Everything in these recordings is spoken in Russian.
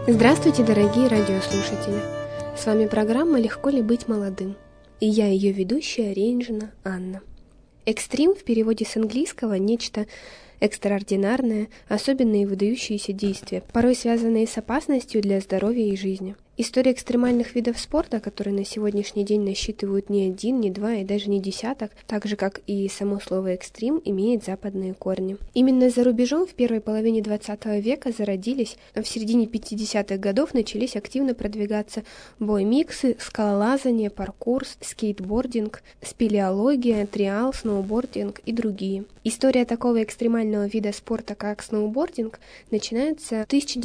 Здравствуйте, дорогие радиослушатели! С вами программа «Легко ли быть молодым?» И я ее ведущая Рейнджина Анна. Экстрим в переводе с английского – нечто экстраординарное, особенные и выдающиеся действия, порой связанные с опасностью для здоровья и жизни. История экстремальных видов спорта, которые на сегодняшний день насчитывают не один, не два и даже не десяток, так же, как и само слово «экстрим», имеет западные корни. Именно за рубежом в первой половине XX века зародились, а в середине 50-х годов начались активно продвигаться бой-миксы, скалолазание, паркур, скейтбординг, спелеология, триал, сноубординг и другие. История такого экстремального вида спорта, как сноубординг, начинается в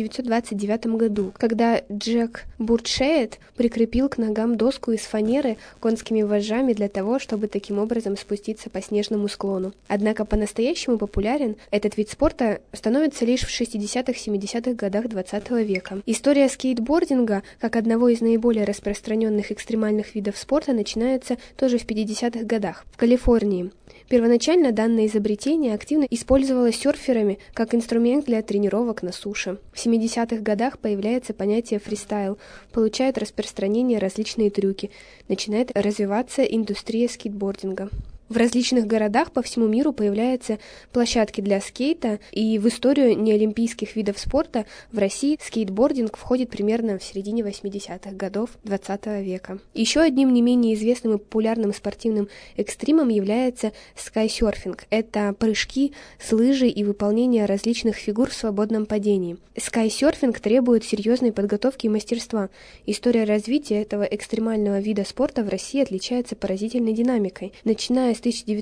1929 году, когда Джек Бурчет прикрепил к ногам доску из фанеры конскими вожжами для того, чтобы таким образом спуститься по снежному склону. Однако по-настоящему популярен этот вид спорта становится лишь в 60-70-х годах XX века. История скейтбординга, как одного из наиболее распространенных экстремальных видов спорта, начинается тоже в 50-х годах в Калифорнии. Первоначально данное изобретение активно использовалось серферами как инструмент для тренировок на суше. В 70-х годах появляется понятие фристайл, получают распространение различные трюки, начинает развиваться индустрия скейтбординга. В различных городах по всему миру появляются площадки для скейта, и в историю неолимпийских видов спорта в России скейтбординг входит примерно в середине 80-х годов XX века. Еще одним не менее известным и популярным спортивным экстримом является скайсерфинг. Это прыжки с лыжей и выполнение различных фигур в свободном падении. Скайсерфинг требует серьезной подготовки и мастерства. История развития этого экстремального вида спорта в России отличается поразительной динамикой. Начиная с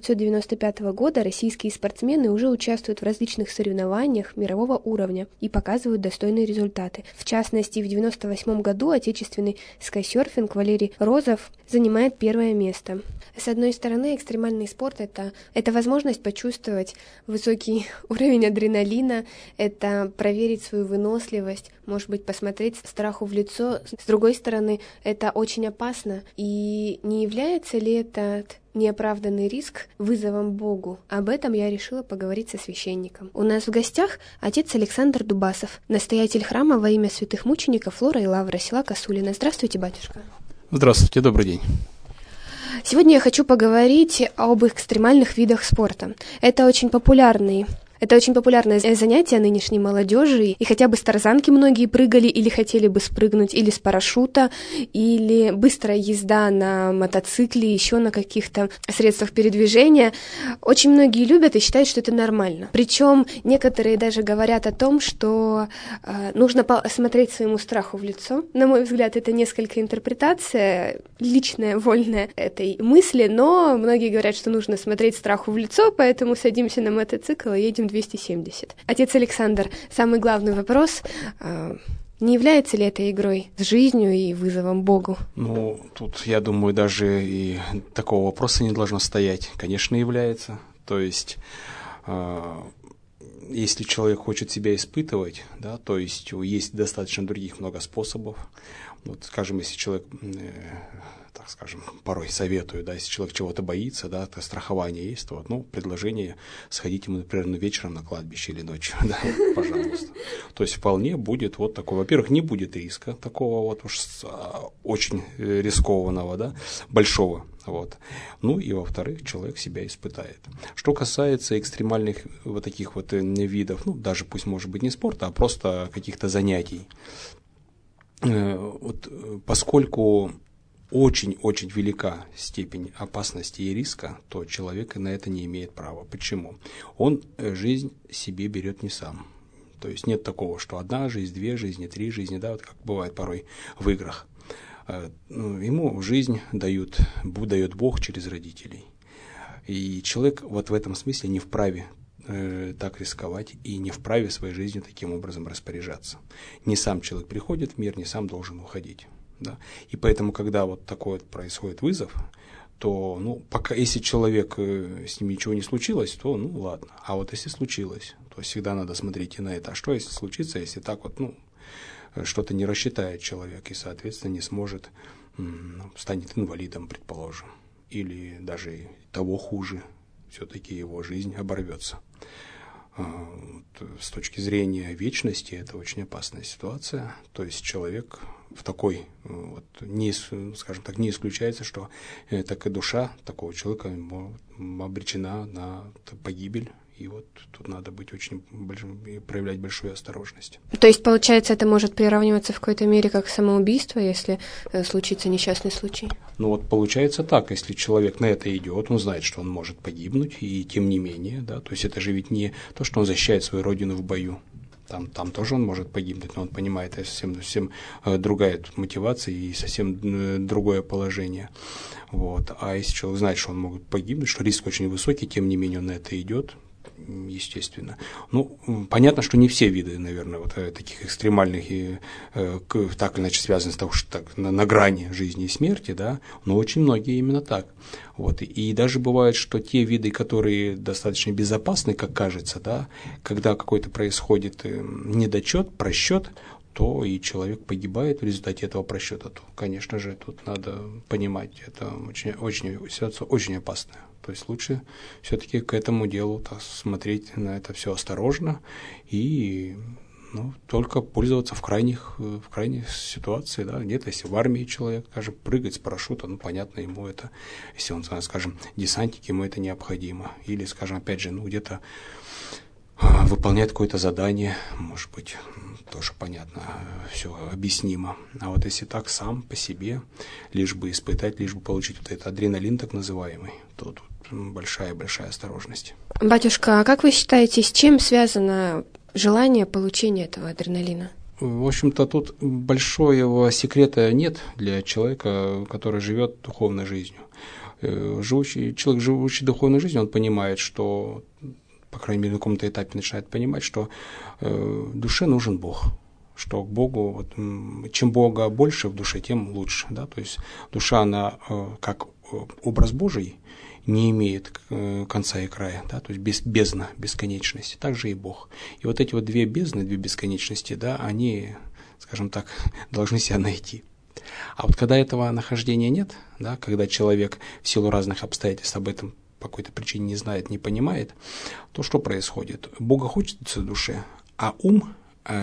1995 года российские спортсмены уже участвуют в различных соревнованиях мирового уровня и показывают достойные результаты. В частности, в 1998 году отечественный скайсерфинг Валерий Розов занимает первое место. С одной стороны, экстремальный спорт — это возможность почувствовать высокий уровень адреналина, это проверить свою выносливость, может быть, посмотреть страху в лицо. С другой стороны, это очень опасно. И не является ли этот неоправданный риск вызовом Богу? Об этом я решила поговорить со священником. У нас в гостях отец Александр Дубасов, настоятель храма во имя святых мучеников Флора и Лавра, села Косулино. Здравствуйте, батюшка. Здравствуйте, добрый день. Сегодня я хочу поговорить об экстремальных видах спорта. Это очень популярное занятие нынешней молодежи, и хотя бы с тарзанки многие прыгали или хотели бы спрыгнуть, или с парашюта, или быстрая езда на мотоцикле, еще на каких-то средствах передвижения. Очень многие любят и считают, что это нормально. Причем некоторые даже говорят о том, что нужно смотреть своему страху в лицо. На мой взгляд, это несколько интерпретация, личная, вольная этой мысли, но многие говорят, что нужно смотреть страху в лицо, поэтому садимся на мотоцикл и едем 270. Отец Александр, самый главный вопрос: не является ли это игрой с жизнью и вызовом Богу? Тут, я думаю, даже и такого вопроса не должно стоять. Конечно, является. То есть, если человек хочет себя испытывать, да, то есть достаточно других много способов. Вот, скажем, если человек, так скажем, порой советую, да, если человек чего-то боится, да, то страхование есть, то предложение сходить ему, например, вечером на кладбище или ночью, да, пожалуйста. То есть вполне будет вот такой, во-первых, не будет риска такого вот уж очень рискованного, да, большого. Вот. И во-вторых, человек себя испытает. Что касается экстремальных вот таких вот видов, даже пусть может быть не спорта, а просто каких-то занятий. Поскольку очень-очень велика степень опасности и риска, то человек на это не имеет права. Почему? Он жизнь себе берет не сам. То есть нет такого, что одна жизнь, две жизни, три жизни, да, вот как бывает порой в играх. Ему жизнь дает Бог через родителей. И человек вот в этом смысле не вправе так рисковать и не вправе своей жизнью таким образом распоряжаться. Не сам человек приходит в мир, не сам должен уходить. Да? И поэтому, когда вот такой вот происходит вызов, то, пока, если человек, с ним ничего не случилось, то, ладно. А вот если случилось, то всегда надо смотреть и на это. А что, если случится, если так вот, что-то не рассчитает человек и, соответственно, не сможет, станет инвалидом, предположим, или даже того хуже, все-таки его жизнь оборвется. с точки зрения вечности это очень опасная ситуация. То есть человек в такой, скажем так, не исключается, что так и душа такого человека обречена на погибель. И вот тут надо быть проявлять большую осторожность. То есть, получается, это может приравниваться в какой-то мере как самоубийство, если случится несчастный случай? Ну вот получается так, если человек на это идет, он знает, что он может погибнуть, и тем не менее, да, то есть это же ведь не то, что он защищает свою родину в бою. Там тоже он может погибнуть, но он понимает, это совсем другая мотивация и совсем другое положение. Вот. А если человек знает, что он может погибнуть, что риск очень высокий, тем не менее он на это идет, естественно. Ну, понятно, что не все виды, наверное, вот таких экстремальных и так или иначе связаны с того, что так, на грани жизни и смерти, да, но очень многие именно так. Вот. И даже бывает, что те виды, которые достаточно безопасны, как кажется, да, когда какой-то происходит недочет, просчет, то и человек погибает в результате этого просчета, то, конечно же, тут надо понимать, это ситуация очень опасная. То есть лучше все-таки к этому делу смотреть на это все осторожно и только пользоваться в крайних ситуациях. Да. Где-то, если в армии человек, скажем, прыгать с парашюта, понятно, ему это, если он, скажем, десантник, ему это необходимо. Или, скажем, опять же, где-то выполняет какое-то задание, может быть, тоже понятно, все объяснимо. А вот если так сам по себе, лишь бы испытать, лишь бы получить вот этот адреналин так называемый, то тут большая-большая осторожность. Батюшка, а как вы считаете, с чем связано желание получения этого адреналина? В общем-то, тут большого секрета нет для человека, который живет духовной жизнью. Человек, живущий духовной жизнью, он понимает, что, по крайней мере, на каком-то этапе начинает понимать, что душе нужен Бог, что к Богу, чем Бога больше в душе, тем лучше. Да? То есть душа, она как образ Божий не имеет конца и края, да? То есть бездна, бесконечность, также и Бог. И вот эти вот две бездны, две бесконечности, да, они, скажем так, должны себя найти. А вот когда этого нахождения нет, да, когда человек в силу разных обстоятельств об этом по какой-то причине не знает, не понимает, то что происходит? Бога хочется в душе, а ум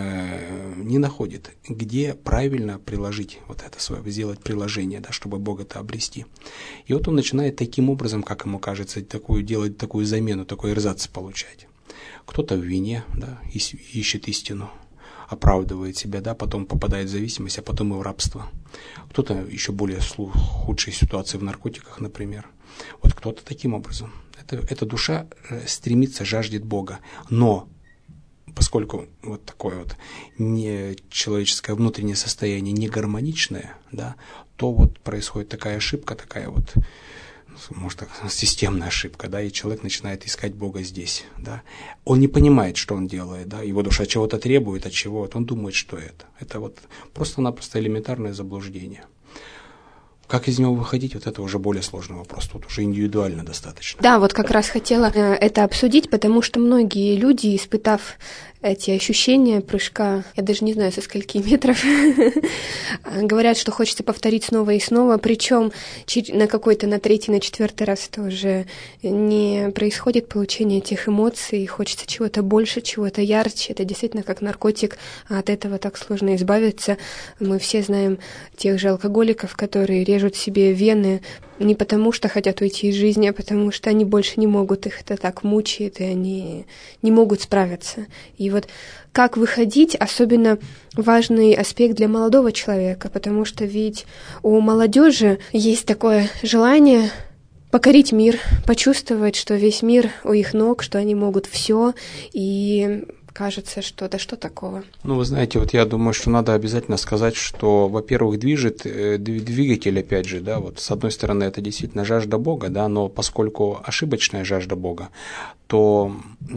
не находит, где правильно приложить вот это свое, сделать приложение, да, чтобы Бога-то обрести. И вот он начинает таким образом, как ему кажется, делать такую замену, такой эрзац получать. Кто-то в вине, да, ищет истину, оправдывает себя, да, потом попадает в зависимость, а потом и в рабство. Кто-то еще более худшей ситуации в наркотиках, например. Вот кто-то таким образом. Эта душа стремится, жаждет Бога, но поскольку вот такое вот человеческое внутреннее состояние не гармоничное, да, то вот происходит такая ошибка, такая вот, может так, системная ошибка, да, и человек начинает искать Бога здесь, да. Он не понимает, что он делает, да, его душа чего-то требует, от чего-то, он думает, что это. Это вот просто-напросто элементарное заблуждение. Как из него выходить, вот это уже более сложный вопрос, тут уже индивидуально достаточно. Да, вот как раз хотела это обсудить, потому что многие люди, испытав эти ощущения прыжка, я даже не знаю, со скольки метров, говорят, что хочется повторить снова и снова, причем на какой-то, на третий, на четвертый раз это уже не происходит получение этих эмоций, хочется чего-то больше, чего-то ярче, это действительно как наркотик, а от этого так сложно избавиться. Мы все знаем тех же алкоголиков, которые режут себе вены не потому, что хотят уйти из жизни, а потому что они больше не могут, их это так мучает, и они не могут справиться. И вот как выходить, особенно важный аспект для молодого человека, потому что ведь у молодежи есть такое желание покорить мир, почувствовать, что весь мир у их ног, что они могут все, и кажется, что да что такого. Ну, вы знаете, вот я думаю, что надо обязательно сказать, что, во-первых, движет двигатель, опять же, да, вот с одной стороны, это действительно жажда Бога, да, но поскольку ошибочная жажда Бога, то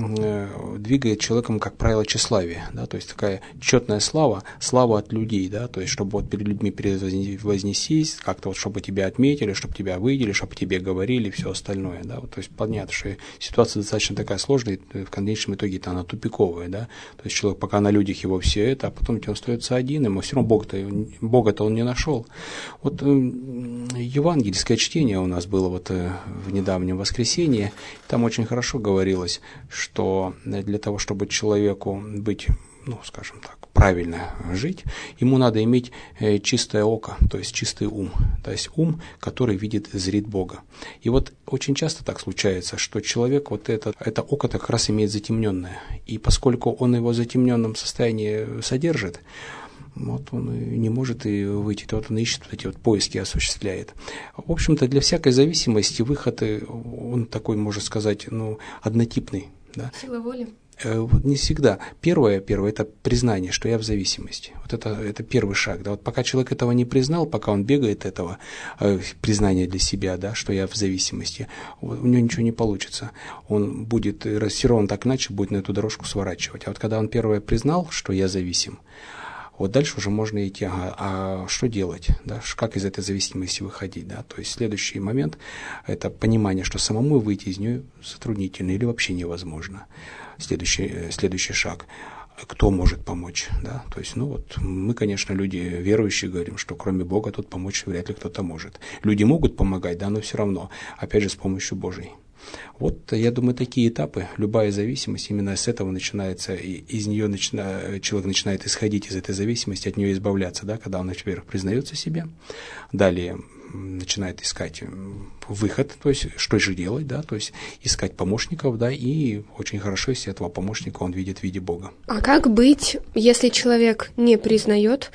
двигает человеком, как правило, тщеславие, да, то есть такая четная слава от людей, да, то есть чтобы вот перед людьми вознесись, как-то вот чтобы тебя отметили, чтобы тебя выделили, чтобы тебе говорили, все остальное, да, вот, то есть понятно, что ситуация достаточно такая сложная, в конечном итоге она тупиковая, да. То есть человек пока на людях его все это, а потом он остается один, ему все равно Бога-то он не нашел. Вот евангельское чтение у нас было вот в недавнем воскресенье, там очень хорошо говорилось, что для того, чтобы человеку быть, скажем так, правильно жить, ему надо иметь чистое око, то есть чистый ум, то есть ум, который видит, зрит Бога. И вот очень часто так случается, что человек вот это око-то как раз имеет затемненное, и поскольку он его в затемненном состоянии содержит, вот он не может и выйти, вот он ищет, вот эти вот поиски осуществляет. В общем-то, для всякой зависимости выход, он такой, можно сказать, однотипный. Да? Сила воли. Не всегда. Первое это признание, что я в зависимости. Вот это первый шаг. Да? Вот пока человек этого не признал, пока он бегает этого признания для себя, да, что я в зависимости, у него ничего не получится. Он будет, все равно так иначе будет на эту дорожку сворачивать. А вот когда он первое признал, что я зависим, вот дальше уже можно идти, а что делать, да, как из этой зависимости выходить, да, то есть следующий момент – это понимание, что самому выйти из нее затруднительно или вообще невозможно. Следующий шаг – кто может помочь, да, то есть, мы, конечно, люди верующие говорим, что кроме Бога тут помочь вряд ли кто-то может. Люди могут помогать, да, но все равно, опять же, с помощью Божией. Вот, я думаю, такие этапы, любая зависимость, именно с этого начинается, и из нее человек начинает исходить из этой зависимости, от нее избавляться, да, когда он, во-первых, признается себе, далее начинает искать выход, то есть что же делать, да, то есть искать помощников, да, и очень хорошо, если этого помощника он видит в виде Бога. А как быть, если человек не признает,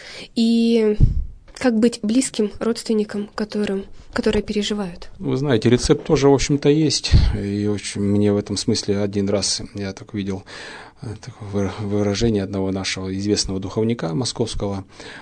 и как быть близким родственникам, которые переживают? Вы знаете, рецепт тоже, в общем-то, есть. И мне в этом смысле один раз я так видел такое выражение одного нашего известного духовника московского,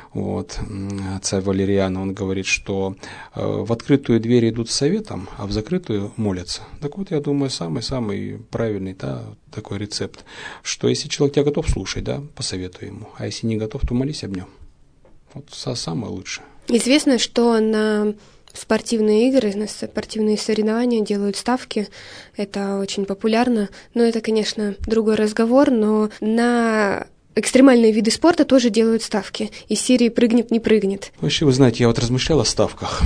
отца Валериана. Он говорит, что в открытую дверь идут с советом, а в закрытую молятся. Так вот, я думаю, самый правильный, да, такой рецепт, что если человек тебя готов слушать, да, посоветуй ему, а если не готов, то молись об нем. Вот самое лучшее. Известно, что на спортивные игры, на спортивные соревнования делают ставки. Это очень популярно. Но это, конечно, другой разговор. Но на экстремальные виды спорта тоже делают ставки. Из серии «прыгнет, не прыгнет». Вообще, вы знаете, я вот размышлял о ставках.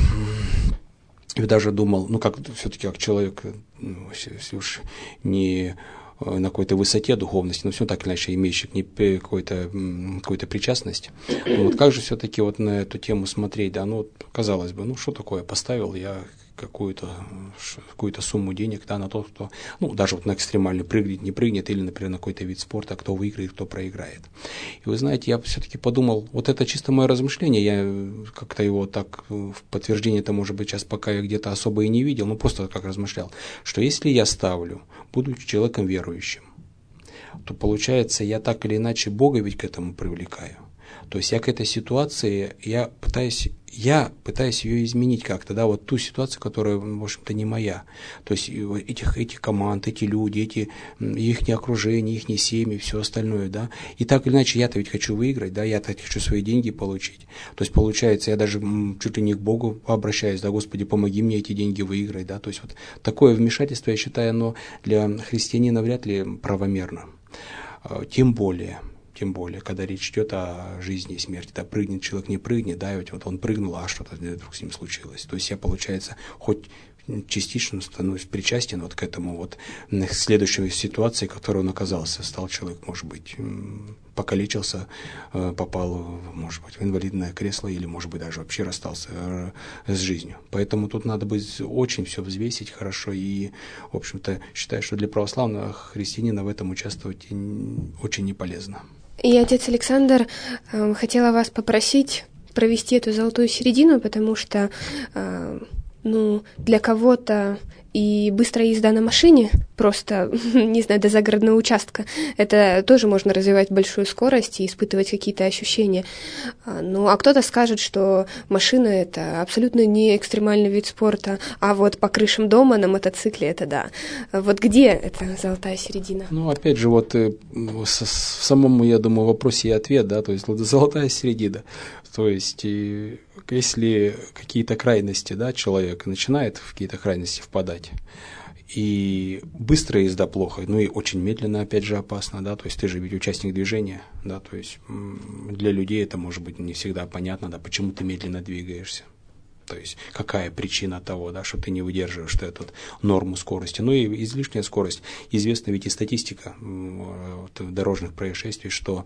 И даже думал, все-таки как человек, если уж не на какой-то высоте духовности, но все так или иначе имеющий к ней какую-то причастность. Вот как же все-таки вот на эту тему смотреть, да, казалось бы, что такое, поставил я какую-то сумму денег, да, на тот, кто, даже вот на экстремальный прыгнет, не прыгнет, или, например, на какой-то вид спорта, кто выиграет, кто проиграет. И вы знаете, я все-таки подумал, вот это чисто мое размышление, я как-то его так, в подтверждение-то, может быть, сейчас пока я где-то особо и не видел, просто как размышлял, что если я ставлю, будучи человеком верующим, то получается, я так или иначе Бога ведь к этому привлекаю. То есть я к этой ситуации, я пытаюсь ее изменить как-то, да, вот ту ситуацию, которая, в общем-то, не моя. То есть этих команд, эти люди, их окружение, их семьи, все остальное, да. И так или иначе я-то ведь хочу выиграть, да, я-то хочу свои деньги получить. То есть получается, я даже чуть ли не к Богу обращаюсь, да, Господи, помоги мне эти деньги выиграть, да. То есть вот такое вмешательство, я считаю, оно для христианина вряд ли правомерно. Тем более, когда речь идет о жизни и смерти. Да, прыгнет человек, не прыгнет, да, ведь вот он прыгнул, а что-то вдруг с ним случилось. То есть я, получается, хоть частично становлюсь причастен вот к этому вот к следующей ситуации, в которой он оказался. Стал человек, может быть, покалечился, попал, может быть, в инвалидное кресло или, может быть, даже вообще расстался с жизнью. Поэтому тут надо быть очень все взвесить хорошо и, в общем-то, считаю, что для православного христианина в этом участвовать очень не полезно. И, отец Александр, хотела вас попросить провести эту золотую середину, потому что, для кого-то и быстрая езда на машине, просто, не знаю, до загородного участка, это тоже можно развивать большую скорость и испытывать какие-то ощущения. А кто-то скажет, что машина — это абсолютно не экстремальный вид спорта, а вот по крышам дома на мотоцикле — это да. Вот где эта золотая середина? Опять же, вот в самом, я думаю, вопросе и ответ, да, то есть золотая середина. То есть, если какие-то крайности, да, человек начинает в какие-то крайности впадать, И быстрая езда плохо, ну и очень медленно, опять же, опасно, да, то есть ты же ведь участник движения, да, то есть для людей это может быть не всегда понятно, да, почему ты медленно двигаешься. То есть какая причина того, да, что ты не выдерживаешь эту норму скорости. Ну и излишняя скорость. Известна ведь и статистика дорожных происшествий, что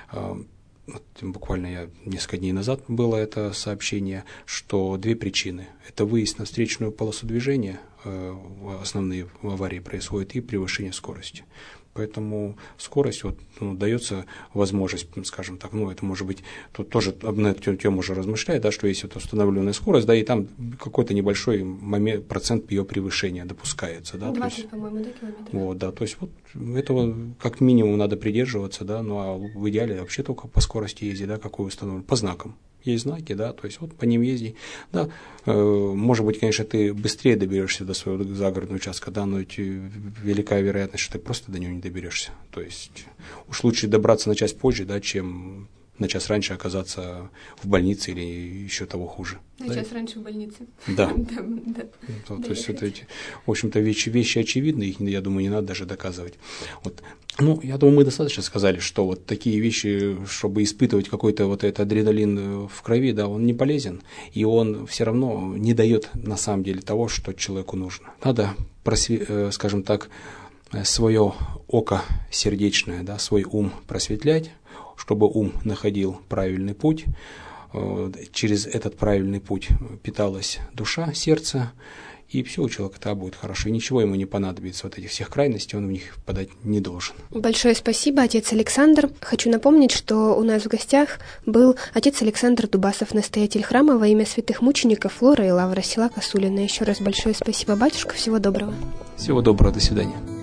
буквально я несколько дней назад было это сообщение, что 2 причины. Это выезд на встречную полосу движения, основные аварии происходят, и превышение скорости. Поэтому скорость дается возможность, скажем так, это может быть, тут тоже на эту тему уже размышляет, да, что есть установленная скорость, да, и там какой-то небольшой процент ее превышения допускается. Да, 20, по-моему, да, километров? Вот, да, то есть этого как минимум надо придерживаться, да, ну а в идеале вообще только по скорости ездить, да, какую установлено, по знакам. Есть знаки, да, то есть по ним езди, да, может быть, конечно, ты быстрее доберешься до своего загородного участка, да, но велика вероятность, что ты просто до него не доберешься. То есть уж лучше добраться на час позже, да, чем на час раньше оказаться в больнице или еще того хуже. На час раньше в больнице. Да. То есть это, в общем-то, вещи очевидны, их, я думаю, не надо даже доказывать. Я думаю, мы достаточно сказали, что вот такие вещи, чтобы испытывать какой-то этот адреналин в крови, да, он не полезен, и он все равно не дает на самом деле того, что человеку нужно. Надо, скажем так, свое око сердечное, да, свой ум просветлять, чтобы ум находил правильный путь, через этот правильный путь питалась душа, сердце, и все у человека тогда будет хорошо. И ничего ему не понадобится, этих всех крайностей, он в них впадать не должен. Большое спасибо, отец Александр. Хочу напомнить, что у нас в гостях был отец Александр Дубасов, настоятель храма во имя святых мучеников Флора и Лавра, села Косулина. Еще раз большое спасибо, батюшка, всего доброго. Всего доброго, до свидания.